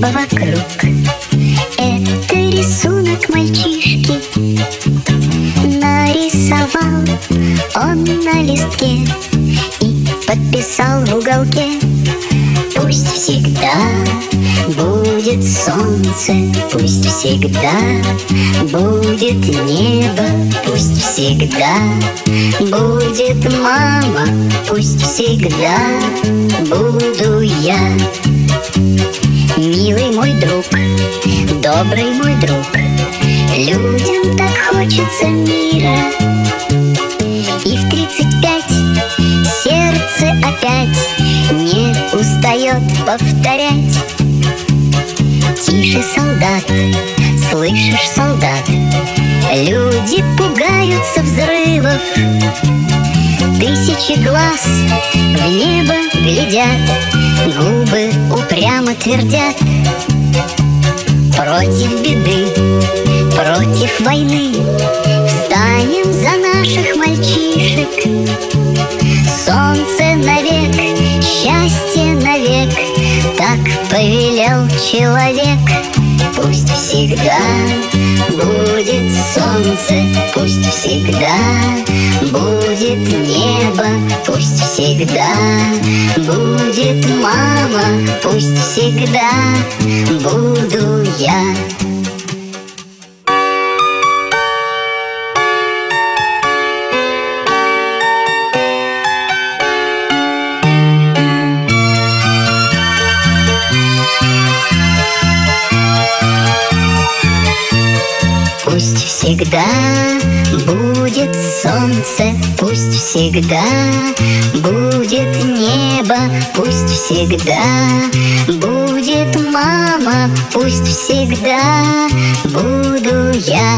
небо вокруг. Это рисунок мальчишки, нарисовал он на листке и подписал в уголке: пусть всегда будет солнце, пусть всегда будет небо, пусть всегда будет мама, пусть всегда буду я. Милый мой друг, добрый мой друг, людям так хочется мира. И в 35 сердце опять не устает повторять: тише, солдат, слышишь, солдат, люди пугаются взрывов. Тысячи глаз в небо глядят, губы упрямо твердят: против беды, против войны встанем за наших мальчишек. Солнце навек, счастье навек, так повелел человек. Пусть всегда будет солнце, пусть всегда будет небо, пусть всегда будет мама, пусть всегда буду я. Пусть всегда будет солнце, пусть всегда будет небо, пусть всегда будет мама, пусть всегда буду я.